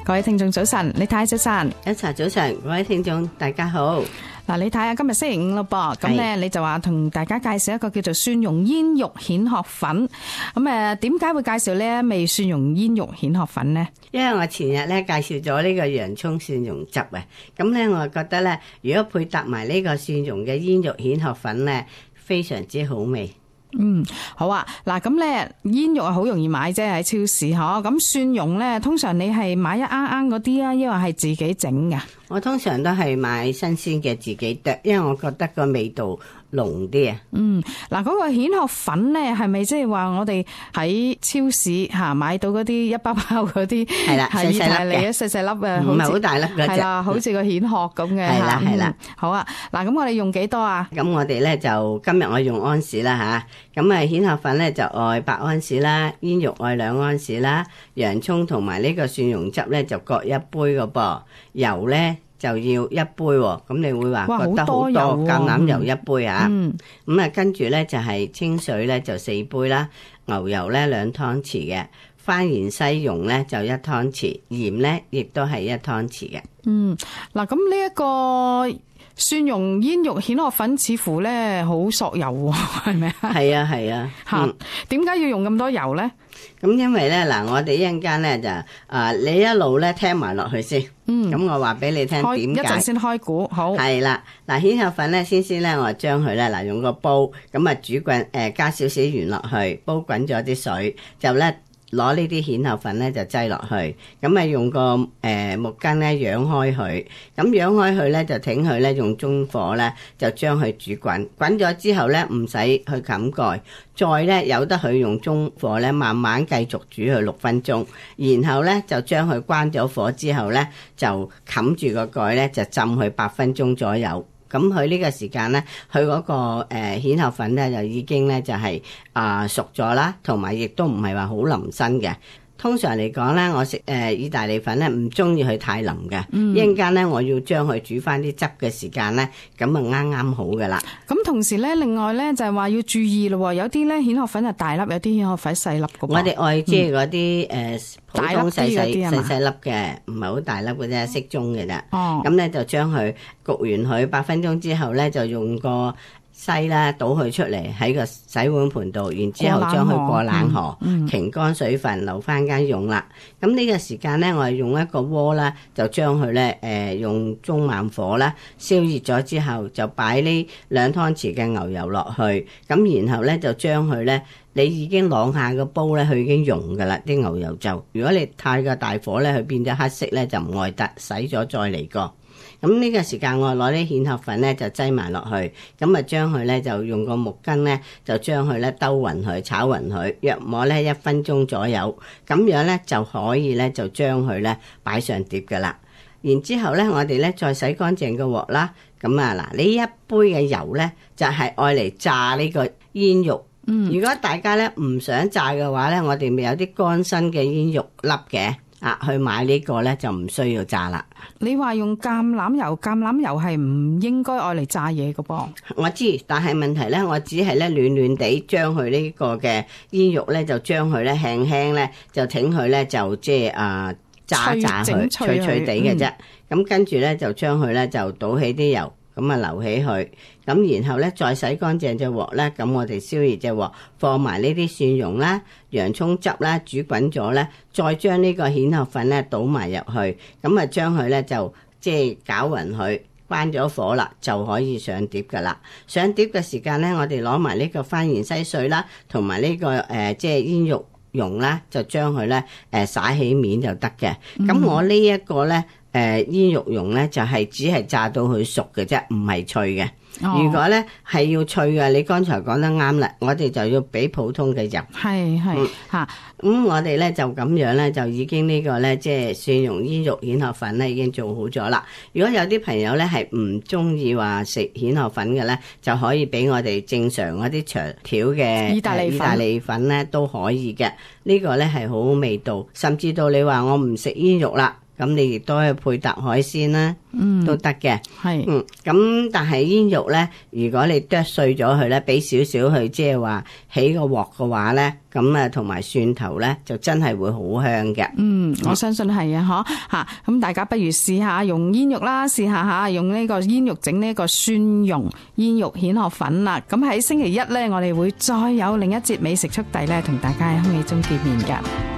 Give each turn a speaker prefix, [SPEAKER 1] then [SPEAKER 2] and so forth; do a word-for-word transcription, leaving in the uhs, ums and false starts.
[SPEAKER 1] 各位聽眾早晨，李太早晨，
[SPEAKER 2] 一齊早晨，各位聽眾大家好。
[SPEAKER 1] 嗱，你睇下今日星期五咯噃，咁咧你就話同大家介紹一個叫做蒜蓉煙肉蜆殼粉。咁誒，點解會介紹呢一味蒜蓉煙肉蜆殼粉呢？
[SPEAKER 2] 因為我前日咧介紹咗呢個洋葱蒜蓉汁啊，咁咧我覺得咧，如果配搭埋呢個蒜蓉嘅煙肉蜆殼粉咧，非常之好味。
[SPEAKER 1] 嗯，好啊，嗱，咁咧煙肉係好容易買啫，喺超市嗬。咁蒜蓉咧，通常你係買一啱啱嗰啲啊，抑或係自己整噶？
[SPEAKER 2] 我通常都係買新鮮嘅自己剁，因為我覺得個味道濃啲啊。
[SPEAKER 1] 嗯，嗱，嗰個蜆殼粉咧，係咪即係話我哋喺超市吓買到嗰啲一包包嗰啲？係啦，
[SPEAKER 2] 細細粒嘅，
[SPEAKER 1] 細細粒啊，
[SPEAKER 2] 唔係好大粒嗰隻。係啦，
[SPEAKER 1] 好似個蜆殼咁嘅。
[SPEAKER 2] 係啦，係啦。
[SPEAKER 1] 好啊，嗱，咁我哋用幾多啊？
[SPEAKER 2] 咁我哋咧就今日我用安士啦吓，咁啊蜆殼粉咧就愛八安士啦，煙肉愛兩安士啦，洋葱同埋呢個蒜蓉汁咧就各一杯個噃，油咧就要一杯喎，咁你會話覺得好多橄欖油一杯啊，咁啊跟住咧就係清水咧就四杯啦，牛油咧兩湯匙嘅，番芫茜蓉咧就一湯匙，鹽咧亦都係一湯匙嘅。
[SPEAKER 1] 嗯，嗱，咁呢一個蒜蓉煙肉蜆殼粉似乎咧好索油喎，係咪啊？
[SPEAKER 2] 係啊係啊，
[SPEAKER 1] 吓，點解要用咁多油咧？
[SPEAKER 2] 咁因為咧嗱，我哋一陣間咧就啊，你一路咧聽埋落去先。嗯。咁我話俾你聽點解？
[SPEAKER 1] 一陣先開估，好。
[SPEAKER 2] 係啦，嗱蜆殼粉咧，先先咧，我將佢咧嗱用個煲，咁啊煮滾，誒加少少鹽落去，煲滾咗啲水，就咧攞呢啲蜆殼粉咧就擠落去，咁啊用個誒、呃、木羹咧揚開佢，咁揚開佢咧就挺佢咧用中火咧就將佢煮滾，滾咗之後咧唔使去冚蓋。再咧由得佢用中火咧慢慢繼續煮佢六分鐘，然後咧就將佢關咗火之後咧就冚住個蓋咧就浸佢八分鐘左右。咁佢呢個時間咧，佢嗰、那個誒蜆殼粉咧就已經咧就係、是、啊、呃、熟咗啦，同埋亦都唔係話好腍身嘅。通常嚟講咧，我食誒、呃、意大利粉咧唔中意佢太腍嘅，一陣間咧我要將佢煮翻啲汁嘅時間咧，咁啊啱啱好噶啦。咁
[SPEAKER 1] 同時咧，另外咧就係話要注意咯，有啲咧蜆殼粉係大粒，有啲蜆殼粉細粒嘅。
[SPEAKER 2] 我哋愛即係嗰啲誒普通細細細細粒嘅，唔係好大粒嘅啫，適中嘅啫。哦，咁咧就將佢焗完佢八分鐘之後咧，就用個篩啦，倒佢出嚟喺個洗碗盤度，然之後將佢過冷河，擎乾水分，留翻間用啦。咁呢個時間咧，我係用一個鍋啦，就將佢咧誒用中慢火啦，燒熱咗之後，就擺呢兩湯匙嘅牛油落去，咁然後咧就將佢咧，你已經晾下個煲咧，佢已經溶噶啦，啲牛油就。如果你太過大火咧，佢變咗黑色咧，就唔愛得，洗咗再嚟過。咁呢個時間我攞啲蜆殼粉咧就擠埋落去，咁啊將佢咧就用個木羹咧就將佢咧兜勻佢，炒勻佢，約摸咧一分鐘左右，咁樣咧就可以咧就將佢咧擺上碟噶啦。然之後咧我哋咧再洗乾淨個鑊啦，咁啊嗱呢一杯嘅油咧就係愛嚟炸呢個煙肉。嗯，如果大家咧唔想炸嘅話咧，我哋咪有啲乾身嘅煙肉粒嘅。啊，去買呢個咧就唔需要炸啦。
[SPEAKER 1] 你話用橄欖油，橄欖油係唔應該愛嚟炸嘢嘅噃。
[SPEAKER 2] 我知，但係問題咧，我只係咧暖暖地將佢呢個嘅煙肉咧，就將佢咧輕輕咧就挺佢咧就即係啊炸炸佢，脆脆地嘅啫。咁、嗯、跟住咧就將佢咧就倒起啲油。咁啊留起佢，咁然後咧再洗乾淨隻鑊咧，咁我哋燒熱隻鑊，放埋呢啲蒜蓉啦、洋葱汁啦，煮滾咗咧，再將呢個蜆殼粉咧倒埋入去，咁啊將佢咧就即係攪勻佢，關咗火啦，就可以上碟噶啦。上碟嘅時間咧，我哋攞埋呢個番芫茜碎啦，同埋呢個誒即係煙肉蓉啦，就將佢咧誒灑起面就得嘅。咁、嗯、我呢一個咧。誒、呃、煙肉蓉咧就係、是、只係炸到佢熟嘅啫，唔係脆嘅。哦、如果咧係要脆嘅，你剛才講得啱啦，我哋就要俾普通嘅油。
[SPEAKER 1] 係係嚇，咁、
[SPEAKER 2] 嗯、我哋咧就咁樣咧，就已經個呢個咧即係蒜蓉煙肉蜆殼粉咧已經做好咗啦。如果有啲朋友咧係唔中意話食蜆殼粉嘅咧，就可以俾我哋正常嗰啲長條嘅
[SPEAKER 1] 意大利粉，意大利
[SPEAKER 2] 粉咧都可以嘅。這個、呢個咧係好好味道，甚至到你話我唔食煙肉啦。 咁你亦都可以配搭海鮮啦，
[SPEAKER 1] 嗯，
[SPEAKER 2] 都得嘅。
[SPEAKER 1] 係，
[SPEAKER 2] 嗯，咁但係煙肉咧，如果你剁碎咗佢咧，俾少少去即係話起個鑊嘅話咧，咁啊同埋蒜頭咧，就真係會好香嘅。
[SPEAKER 1] 嗯，我相信係啊，嗬吓，咁大家不如試下用煙肉啦，試下吓用呢個煙肉整呢個蒜蓉煙肉蜆殼粉啦。咁喺星期一咧，我哋會再有另一節美食速遞咧，同大家喺空氣中見面㗎。